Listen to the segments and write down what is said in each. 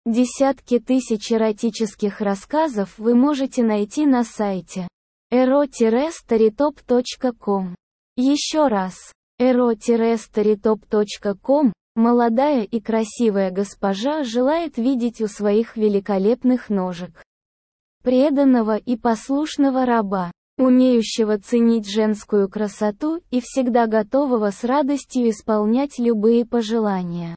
Десятки тысяч эротических рассказов вы можете найти на сайте ero-storytop.com. Еще раз, ero-storytop.com. Молодая и красивая госпожа желает видеть у своих великолепных ножек преданного и послушного раба, умеющего ценить женскую красоту и всегда готового с радостью исполнять любые пожелания,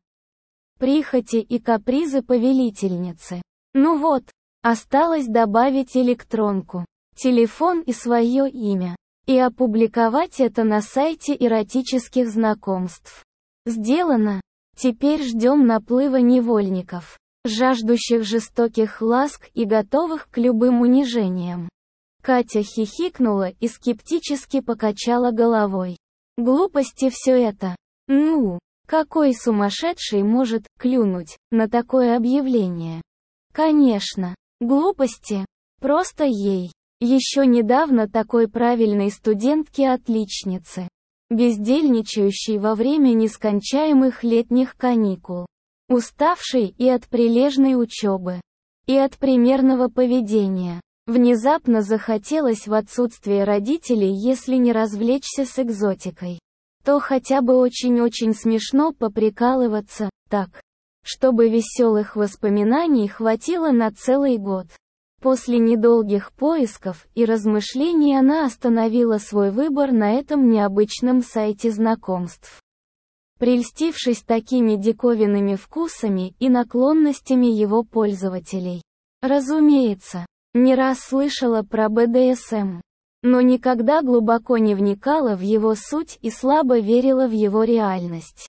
прихоти и капризы повелительницы. Ну вот, осталось добавить электронку, телефон и свое имя, и опубликовать это на сайте эротических знакомств. Сделано. Теперь ждем наплыва невольников, жаждущих жестоких ласк и готовых к любым унижениям. Катя хихикнула и скептически покачала головой. Глупости все это. Ну, какой сумасшедший может клюнуть на такое объявление? Конечно, глупости. Просто ей. Еще недавно такой правильной студентке-отличнице, бездельничающей во время нескончаемых летних каникул, уставшей и от прилежной учебы, и от примерного поведения, внезапно захотелось в отсутствие родителей, если не развлечься с экзотикой, то хотя бы очень-очень смешно поприкалываться, так, чтобы веселых воспоминаний хватило на целый год. После недолгих поисков и размышлений она остановила свой выбор на этом необычном сайте знакомств, прельстившись такими диковинными вкусами и наклонностями его пользователей. Разумеется, не раз слышала про БДСМ, но никогда глубоко не вникала в его суть и слабо верила в его реальность.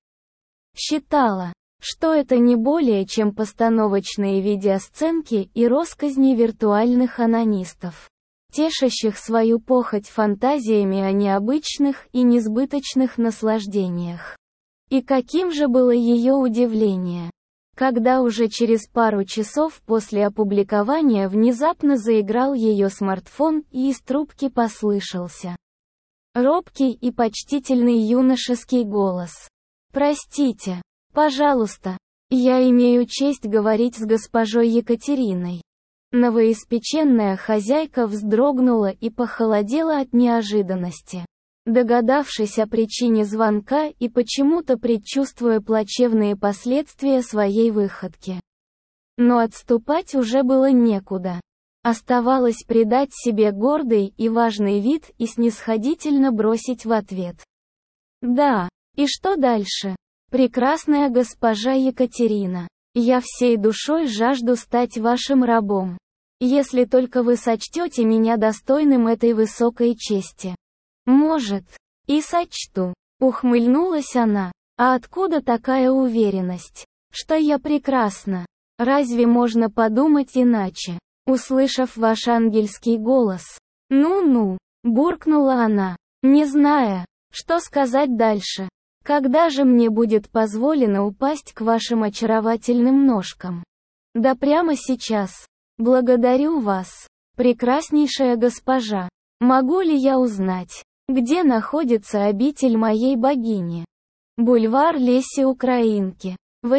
Считала, что это не более чем постановочные видеосценки и россказни виртуальных онанистов, тешащих свою похоть фантазиями о необычных и несбыточных наслаждениях. И каким же было ее удивление, когда уже через пару часов после опубликования внезапно заиграл ее смартфон и из трубки послышался робкий и почтительный юношеский голос. «Простите. Пожалуйста, я имею честь говорить с госпожой Екатериной». Новоиспеченная хозяйка вздрогнула и похолодела от неожиданности, догадавшись о причине звонка и почему-то предчувствуя плачевные последствия своей выходки. Но отступать уже было некуда. Оставалось придать себе гордый и важный вид и снисходительно бросить в ответ: «Да, и что дальше? Прекрасная госпожа Екатерина, я всей душой жажду стать вашим рабом, если только вы сочтете меня достойным этой высокой чести». «Может, и сочту», — ухмыльнулась она. «А откуда такая уверенность, что я прекрасна? Разве можно подумать иначе?» Услышав ваш ангельский голос. «Ну-ну», — буркнула она, не зная, что сказать дальше. «Когда же мне будет позволено упасть к вашим очаровательным ножкам?» «Да прямо сейчас. Благодарю вас, прекраснейшая госпожа. Могу ли я узнать, где находится обитель моей богини?» «Бульвар Леси Украинки,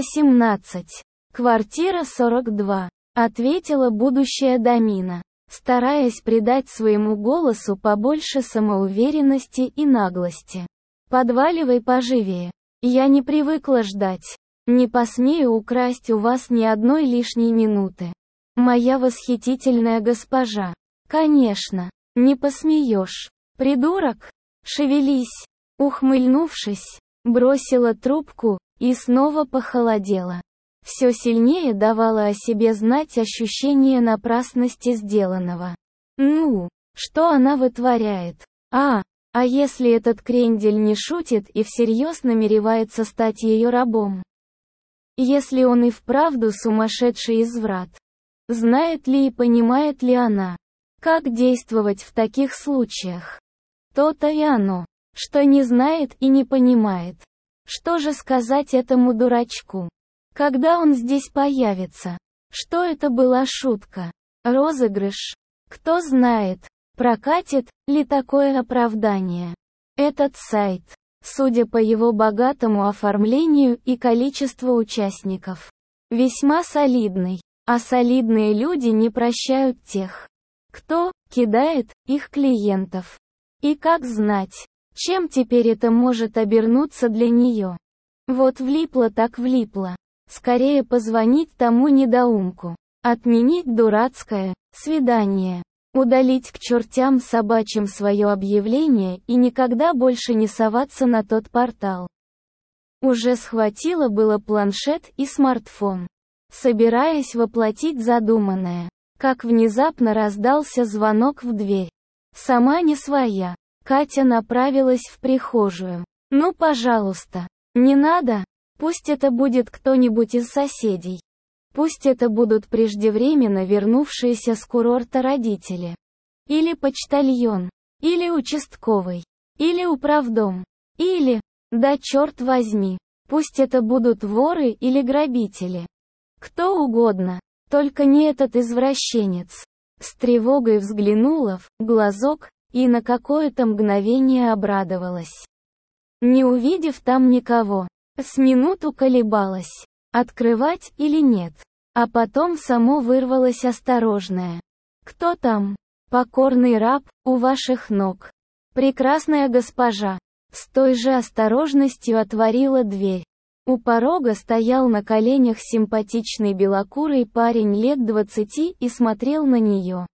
18, квартира 42», — ответила будущая домина, стараясь придать своему голосу побольше самоуверенности и наглости. «Подваливай поживее. Я не привыкла ждать. Не посмею украсть у вас ни одной лишней минуты. Моя восхитительная госпожа». «Конечно, не посмеешь. Придурок. Шевелись». Ухмыльнувшись, бросила трубку и снова похолодела. Все сильнее давало о себе знать ощущение напрасности сделанного. Ну, что она вытворяет? А если этот крендель не шутит и всерьез намеревается стать ее рабом? Если он и вправду сумасшедший изврат? Знает ли и понимает ли она, как действовать в таких случаях? То-то и оно, что не знает и не понимает. Что же сказать этому дурачку? Когда он здесь появится? Что это была шутка? Розыгрыш? Кто знает, прокатит ли такое оправдание. Этот сайт, судя по его богатому оформлению и количеству участников, весьма солидный. А солидные люди не прощают тех, кто кидает их клиентов. И как знать, чем теперь это может обернуться для нее? Вот влипла так влипла. Скорее позвонить тому недоумку. Отменить дурацкое свидание. Удалить к чертям собачьим свое объявление и никогда больше не соваться на тот портал. Уже схватила было планшет и смартфон, собираясь воплотить задуманное, как внезапно раздался звонок в дверь. Сама не своя. Катя направилась в прихожую. «Ну, пожалуйста, не надо. Пусть это будет кто-нибудь из соседей. Пусть это будут преждевременно вернувшиеся с курорта родители. Или почтальон. Или участковый. Или управдом. Или, да черт возьми, пусть это будут воры или грабители. Кто угодно, только не этот извращенец». С тревогой взглянула в глазок и на какое-то мгновение обрадовалась. Не увидев там никого, с минуту колебалась, открывать или нет. А потом само вырвалось осторожное. «Кто там?» «Покорный раб, у ваших ног. Прекрасная госпожа». С той же осторожностью отворила дверь. У порога стоял на коленях симпатичный белокурый парень лет 20 и смотрел на нее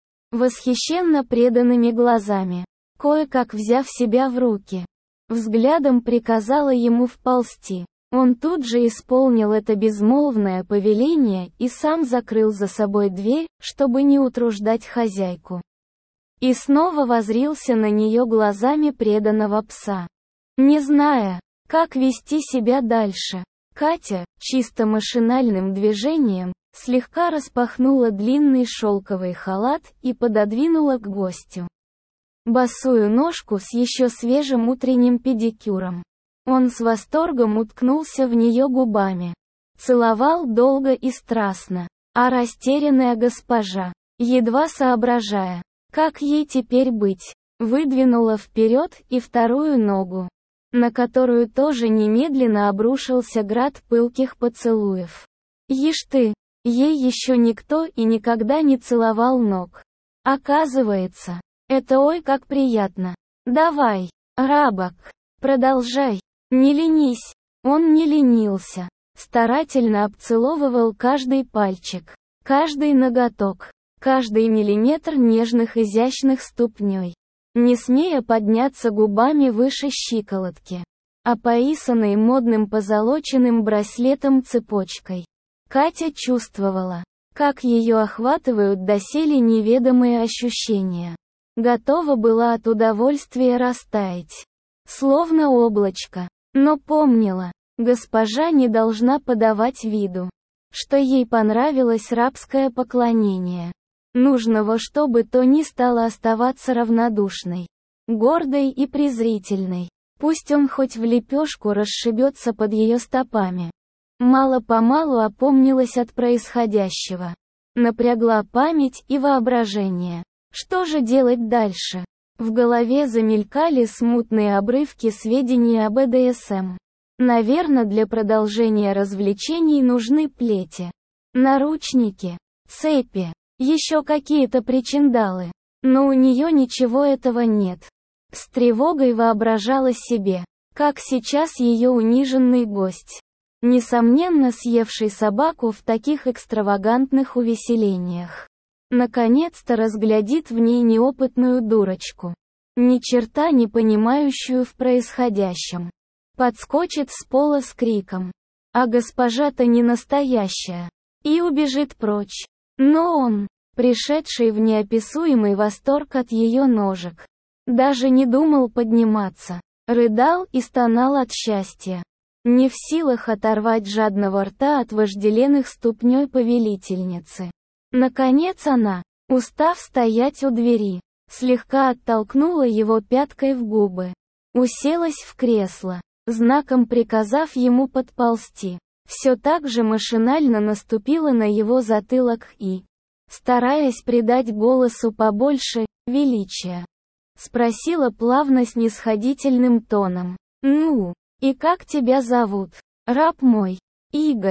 восхищенно преданными глазами. Кое-как взяв себя в руки, взглядом приказала ему вползти. Он тут же исполнил это безмолвное повеление и сам закрыл за собой дверь, чтобы не утруждать хозяйку. И снова воззрился на нее глазами преданного пса. Не зная, как вести себя дальше, Катя, чисто машинальным движением, слегка распахнула длинный шелковый халат и пододвинула к гостю босую ножку с еще свежим утренним педикюром. Он с восторгом уткнулся в нее губами. Целовал долго и страстно. А растерянная госпожа, едва соображая, как ей теперь быть, выдвинула вперед и вторую ногу, на которую тоже немедленно обрушился град пылких поцелуев. Ишь ты, ей еще никто и никогда не целовал ног. Оказывается, это ой как приятно. Давай, рабок, продолжай, не ленись. Он не ленился. Старательно обцеловывал каждый пальчик, каждый ноготок, каждый миллиметр нежных изящных ступней, не смея подняться губами выше щиколотки, опоясанной модным позолоченным браслетом цепочкой. Катя чувствовала, как ее охватывают доселе неведомые ощущения. Готова была от удовольствия растаять, словно облачко, но помнила, госпожа не должна подавать виду, что ей понравилось рабское поклонение. Нужно во что бы то ни стало оставаться равнодушной, гордой и презрительной. Пусть он хоть в лепешку расшибется под ее стопами. Мало-помалу опомнилась от происходящего. Напрягла память и воображение. Что же делать дальше? В голове замелькали смутные обрывки сведений об БДСМ. Наверное, для продолжения развлечений нужны плети, наручники, цепи, еще какие-то причиндалы. Но у нее ничего этого нет. С тревогой воображала себе, как сейчас ее униженный гость, несомненно съевший собаку в таких экстравагантных увеселениях, наконец-то разглядит в ней неопытную дурочку, ни черта не понимающую в происходящем. Подскочит с пола с криком: «А госпожа-то не настоящая!» и убежит прочь. Но он, пришедший в неописуемый восторг от ее ножек, даже не думал подниматься, рыдал и стонал от счастья, не в силах оторвать жадного рта от вожделенных ступней повелительницы. Наконец она, устав стоять у двери, слегка оттолкнула его пяткой в губы, уселась в кресло, знаком приказав ему подползти. Все так же машинально наступила на его затылок и, стараясь придать голосу побольше величия, спросила плавно снисходительным тоном: «Ну, и как тебя зовут, раб мой?» «Игорь».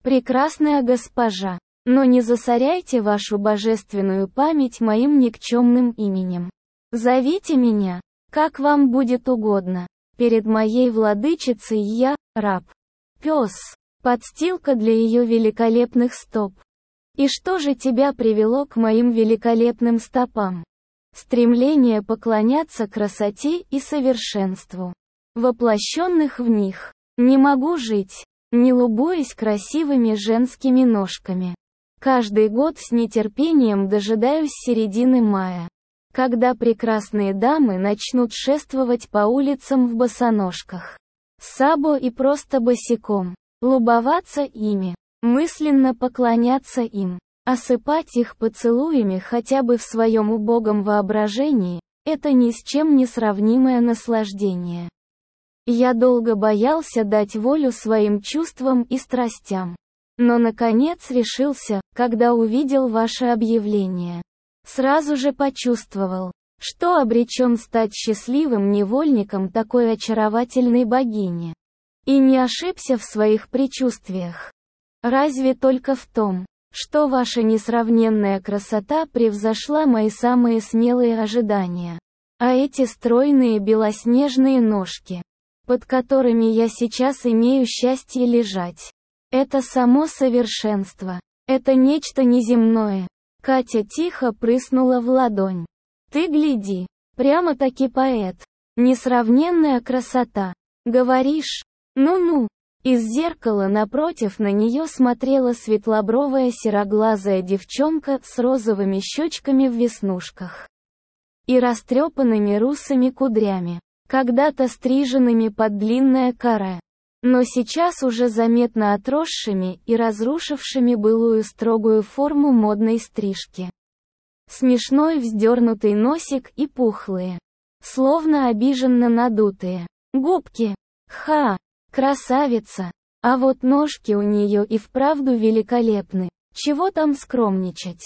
прекрасная госпожа. Но не засоряйте вашу божественную память моим никчемным именем. Зовите меня, как вам будет угодно. Перед моей владычицей я, раб. Пес. Подстилка для ее великолепных стоп. И что же тебя привело к моим великолепным стопам? Стремление поклоняться красоте и совершенству, воплощенных в них. Не могу жить, не любуясь красивыми женскими ножками. Каждый год с нетерпением дожидаюсь середины мая, когда прекрасные дамы начнут шествовать по улицам в босоножках, сабо и просто босиком, любоваться ими, мысленно поклоняться им, осыпать их поцелуями хотя бы в своем убогом воображении, это ни с чем не сравнимое наслаждение. Я долго боялся дать волю своим чувствам и страстям. Но наконец решился, когда увидел ваше объявление. Сразу же почувствовал, что обречен стать счастливым невольником такой очаровательной богини. И не ошибся в своих предчувствиях. Разве только в том, что ваша несравненная красота превзошла мои самые смелые ожидания. А эти стройные белоснежные ножки, под которыми я сейчас имею счастье лежать, это само совершенство. Это нечто неземное. Катя тихо прыснула в ладонь. Ты гляди, прямо-таки поэт. Несравненная красота. Говоришь? Ну-ну. Из зеркала напротив на нее смотрела светлобровая сероглазая девчонка с розовыми щечками в веснушках и растрепанными русыми кудрями, когда-то стриженными под длинное каре, но сейчас уже заметно отросшими и разрушившими былую строгую форму модной стрижки. Смешной вздернутый носик и пухлые, словно обиженно надутые, губки. Ха! Красавица! А вот ножки у нее и вправду великолепны, чего там скромничать.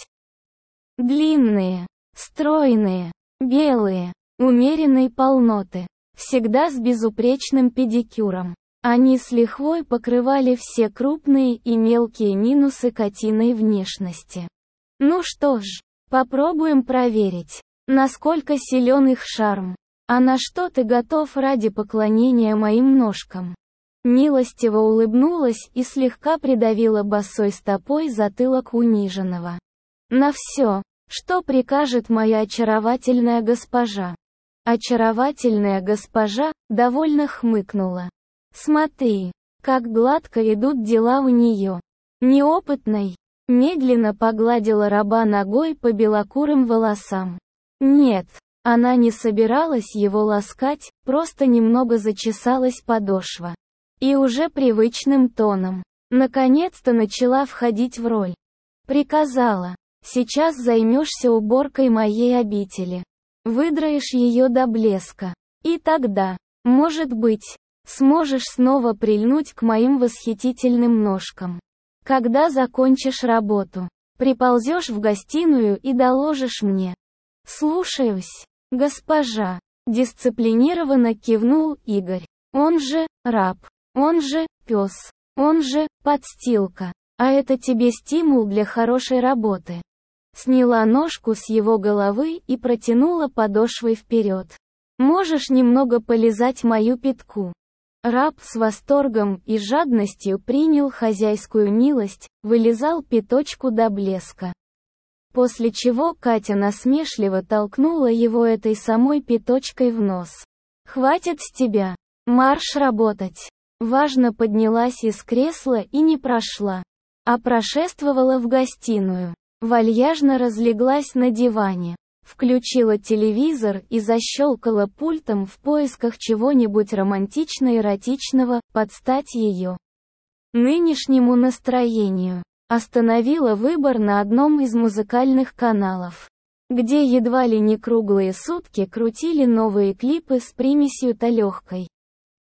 Длинные, стройные, белые, умеренной полноты, всегда с безупречным педикюром. Они с лихвой покрывали все крупные и мелкие минусы Катиной внешности. Ну что ж, попробуем проверить, насколько силен их шарм. А на что ты готов ради поклонения моим ножкам? Милостиво улыбнулась и слегка придавила босой стопой затылок униженного. На все, что прикажет моя очаровательная госпожа. Очаровательная госпожа довольно хмыкнула. Смотри, как гладко идут дела у нее. Неопытной, медленно погладила раба ногой по белокурым волосам. Нет, она не собиралась его ласкать, просто немного зачесалась подошва. И уже привычным тоном, наконец-то начала входить в роль. Приказала, сейчас займешься уборкой моей обители. Выдраешь ее до блеска. И тогда, может быть, сможешь снова прильнуть к моим восхитительным ножкам. Когда закончишь работу, приползешь в гостиную и доложишь мне. Слушаюсь, госпожа. Дисциплинированно кивнул Игорь. Он же, раб. Он же, пес. Он же, подстилка. А это тебе стимул для хорошей работы. Сняла ножку с его головы и протянула подошвой вперед. Можешь немного полизать мою пятку. Раб с восторгом и жадностью принял хозяйскую милость, вылизал пяточку до блеска. После чего Катя насмешливо толкнула его этой самой пяточкой в нос. «Хватит с тебя! Марш работать!» Важно поднялась из кресла и не прошла, а прошествовала в гостиную. Вальяжно разлеглась на диване, включила телевизор и защелкала пультом в поисках чего-нибудь романтично-эротичного, под стать ее нынешнему настроению. Остановила выбор на одном из музыкальных каналов, где едва ли не круглые сутки крутили новые клипы с примесью-то легкой,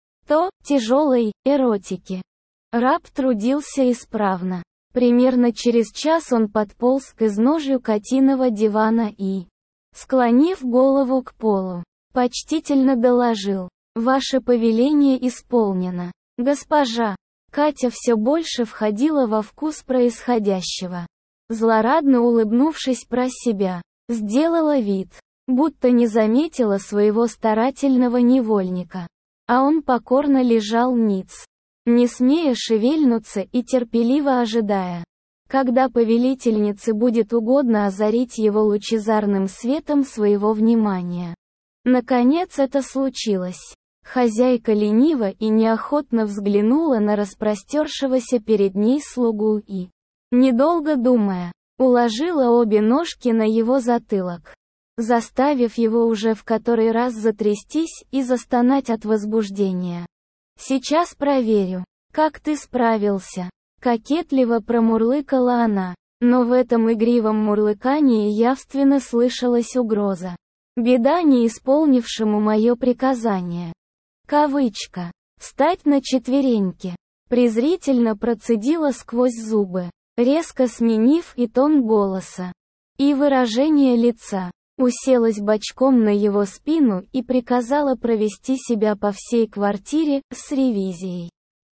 то тяжелой эротики. Раб трудился исправно. Примерно через час он подполз к изножью Катиного дивана и, склонив голову к полу, почтительно доложил: «Ваше повеление исполнено, госпожа». Катя все больше входила во вкус происходящего. Злорадно улыбнувшись про себя, сделала вид, будто не заметила своего старательного невольника. А он покорно лежал ниц, не смея шевельнуться и терпеливо ожидая, когда повелительнице будет угодно озарить его лучезарным светом своего внимания. Наконец это случилось. Хозяйка лениво и неохотно взглянула на распростершегося перед ней слугу и, недолго думая, уложила обе ножки на его затылок, заставив его уже в который раз затрястись и застонать от возбуждения. «Сейчас проверю, как ты справился», — кокетливо промурлыкала она, но в этом игривом мурлыкании явственно слышалась угроза. «Беда не исполнившему мое приказание». Кавычка. «Встать на четвереньки», презрительно процедила сквозь зубы, резко сменив и тон голоса, и выражение лица. Уселась бочком на его спину и приказала провести себя по всей квартире, с ревизией.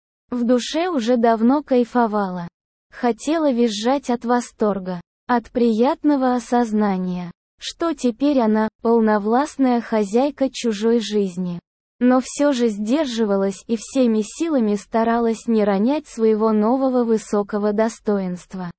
В душе уже давно кайфовала. Хотела визжать от восторга, от приятного осознания, что теперь она – полновластная хозяйка чужой жизни. Но все же сдерживалась и всеми силами старалась не ронять своего нового высокого достоинства.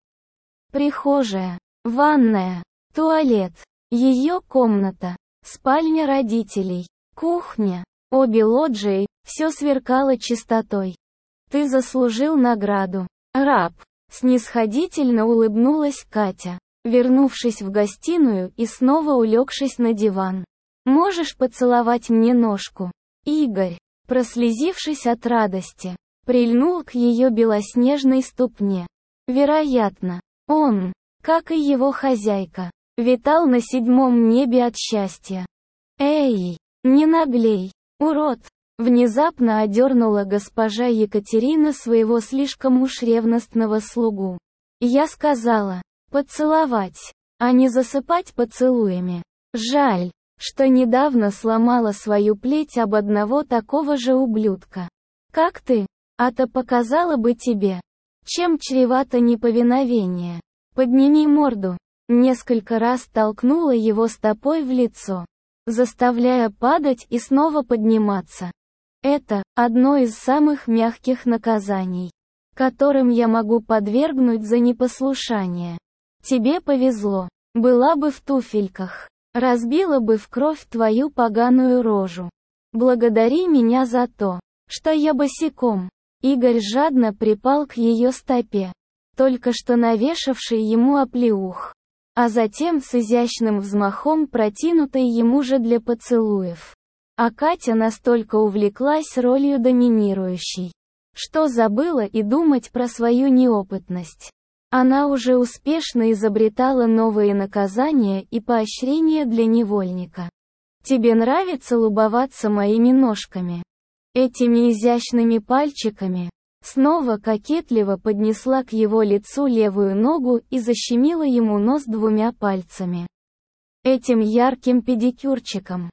Прихожая, ванная, туалет. Ее комната, спальня родителей, кухня, обе лоджии, все сверкало чистотой. «Ты заслужил награду, раб», — снисходительно улыбнулась Катя, вернувшись в гостиную и снова улегшись на диван. «Можешь поцеловать мне ножку?» Игорь, прослезившись от радости, прильнул к ее белоснежной ступне. Вероятно, он, как и его хозяйка, витал на седьмом небе от счастья. «Эй, не наглей, урод!» Внезапно одернула госпожа Екатерина своего слишком уж ревностного слугу. «Я сказала, поцеловать, а не засыпать поцелуями. Жаль, что недавно сломала свою плеть об одного такого же ублюдка. Как ты? А-то показала бы тебе, чем чревато неповиновение. Подними морду». Несколько раз толкнула его стопой в лицо, заставляя падать и снова подниматься. Это одно из самых мягких наказаний, которым я могу подвергнуть за непослушание. Тебе повезло, была бы в туфельках, разбила бы в кровь твою поганую рожу. Благодари меня за то, что я босиком. Игорь жадно припал к ее стопе, только что навешавший ему оплеух, а затем с изящным взмахом протянутой ему же для поцелуев. А Катя настолько увлеклась ролью доминирующей, что забыла и думать про свою неопытность. Она уже успешно изобретала новые наказания и поощрения для невольника. «Тебе нравится любоваться моими ножками? Этими изящными пальчиками?» Снова кокетливо поднесла к его лицу левую ногу и защемила ему нос двумя пальцами. «Этим ярким педикюрчиком.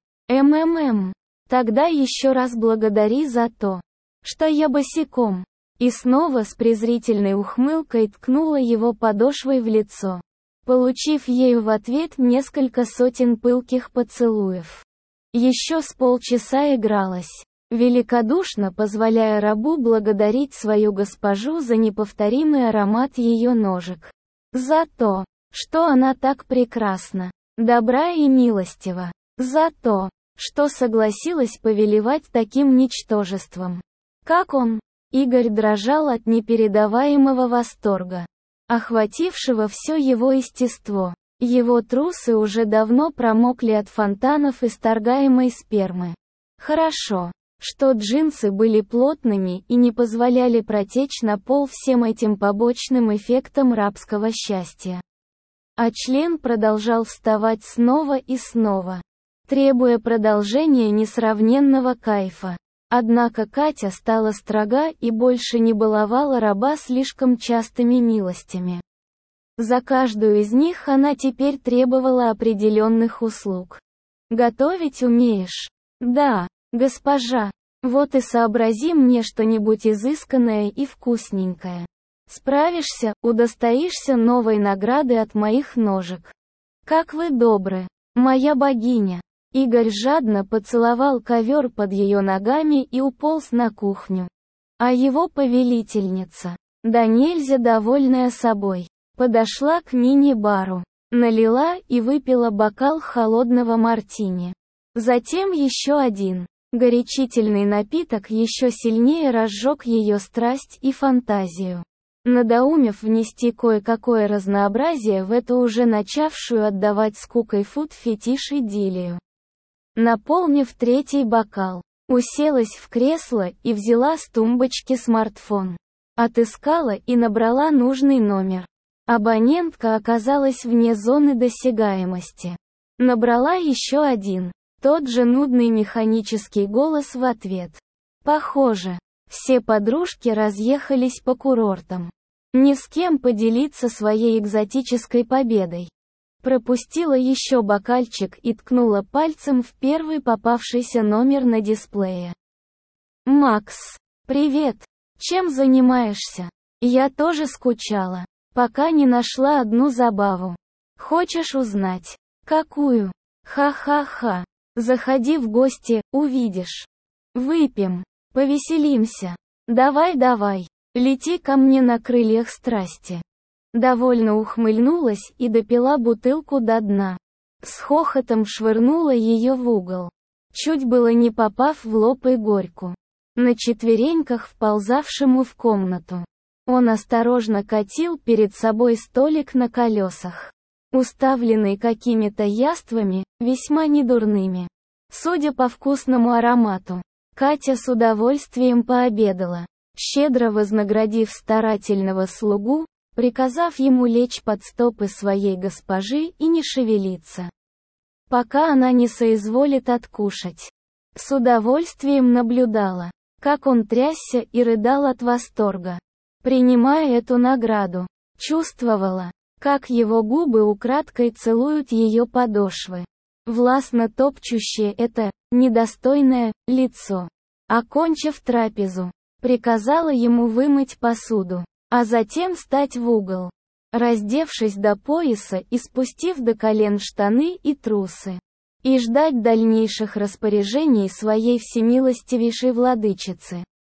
Тогда еще раз благодари за то, что я босиком». И снова с презрительной ухмылкой ткнула его подошвой в лицо, получив ею в ответ несколько сотен пылких поцелуев. Еще с полчаса игралась, великодушно позволяя рабу благодарить свою госпожу за неповторимый аромат ее ножек. За то, что она так прекрасна, добра и милостива. За то, что согласилась повелевать таким ничтожеством. Как он? Игорь дрожал от непередаваемого восторга, охватившего все его естество. Его трусы уже давно промокли от фонтанов исторгаемой спермы. Хорошо, что джинсы были плотными и не позволяли протечь на пол всем этим побочным эффектам рабского счастья. А член продолжал вставать снова и снова, требуя продолжения несравненного кайфа. Однако Катя стала строга и больше не баловала раба слишком частыми милостями. За каждую из них она теперь требовала определенных услуг. «Готовить умеешь?» «Да, госпожа». Вот и сообрази мне что-нибудь изысканное и вкусненькое. Справишься, удостоишься новой награды от моих ножек. Как вы добры, моя богиня. Игорь жадно поцеловал ковер под ее ногами и уполз на кухню. А его повелительница, да нельзя довольная собой, подошла к мини-бару, налила и выпила бокал холодного мартини. Затем еще один. Горячительный напиток еще сильнее разжег ее страсть и фантазию, надоумев внести кое-какое разнообразие в эту уже начавшую отдавать скукой фуд-фетиш идиллию. Наполнив третий бокал, уселась в кресло и взяла с тумбочки смартфон. Отыскала и набрала нужный номер. Абонентка оказалась вне зоны досягаемости. Набрала еще один. Тот же нудный механический голос в ответ. Похоже, все подружки разъехались по курортам. Ни с кем поделиться своей экзотической победой. Пропустила еще бокальчик и ткнула пальцем в первый попавшийся номер на дисплее. «Макс, привет! Чем занимаешься? Я тоже скучала, пока не нашла одну забаву. Хочешь узнать? Какую? Ха-ха-ха. Заходи в гости, увидишь. Выпьем, повеселимся. Давай, лети ко мне на крыльях страсти». Довольно ухмыльнулась и допила бутылку до дна. С хохотом швырнула ее в угол, чуть было не попав в лоб Игорьку, на четвереньках вползавшему в комнату. Он осторожно катил перед собой столик на колесах, уставленный какими-то яствами, весьма недурными. Судя по вкусному аромату, Катя с удовольствием пообедала, щедро вознаградив старательного слугу, приказав ему лечь под стопы своей госпожи и не шевелиться, пока она не соизволит откушать. С удовольствием наблюдала, как он трясся и рыдал от восторга, принимая эту награду. Чувствовала, как его губы украдкой целуют ее подошвы, властно топчущее это недостойное лицо. Окончив трапезу, приказала ему вымыть посуду, а затем встать в угол, раздевшись до пояса и спустив до колен штаны и трусы, и ждать дальнейших распоряжений своей всемилостивейшей владычицы.